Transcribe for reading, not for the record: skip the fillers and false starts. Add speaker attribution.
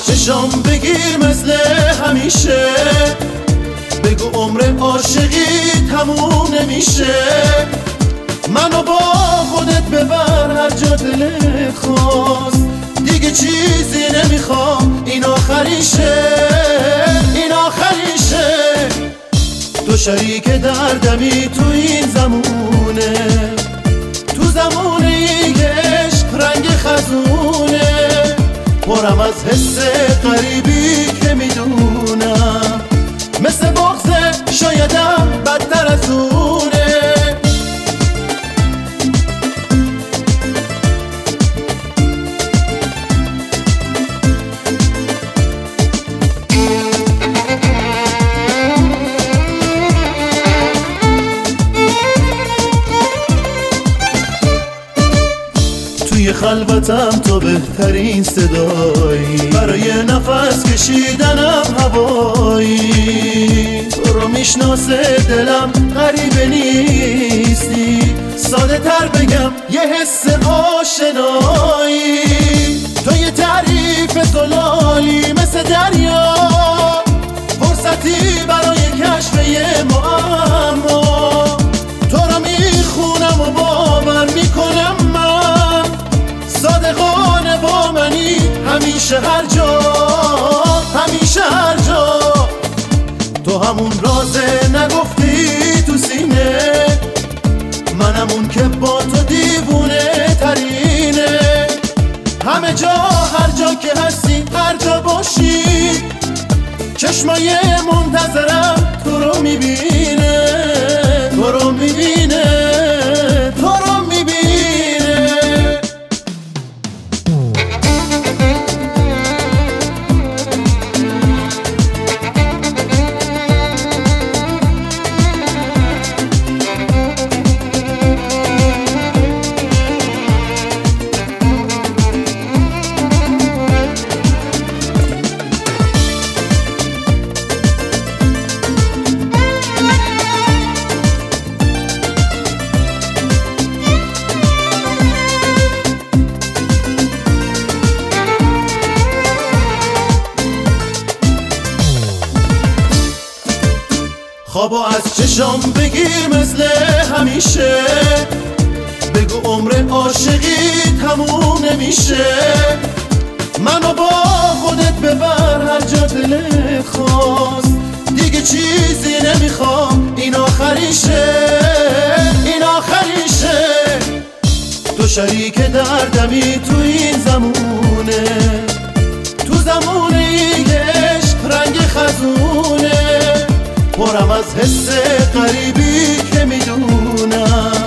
Speaker 1: از چشام بگیر مثل همیشه، بگو عمر عاشقی تموم نمیشه. منو با خودت ببر هر جا دلت خواست، دیگه چیزی نمیخوام، این آخریشه، این آخریشه. تو شریک دردمی تو این زمونه، تو زمونه ای عشق رنگ خزونه، پرم از حس غریبی که میدونم، مثل بغضه شایدم بدتر از اونه. توی خلوتم تو بهترین صدایی، برای نفس کشیدنم هوایی. تو رو میشناسه دلم غریبه نیستی، ساده تر بگم یه حس آشنایی. تو یه تعریف زلالی مثل دریا، فرصتی برای کشف یه معما. تو رو میخونم و باور میکنم من، صادقانه با منی همیشه هر جا، همیشه هر جا. تو همون رازه نگفتی تو سینه، منم اون که با تو دیوونه ترینه. همه جا هر جا که هستی هر جا باشی، چشمای منتظرم تو رو میبینه، تو رو میبینه، تو رو میبینه. خوابو از چشام بگیر مثل همیشه، بگو عمر عاشقی تموم نمیشه. منو با خودت ببر هر جا دلت خواست، دیگه چیزی نمیخوام، این آخریشه، این آخریشه. تو شریک دردمی تو این زمونه، تو زمونه ای عشق رنگ خزونه، پرم از حس غریبی که میدونم،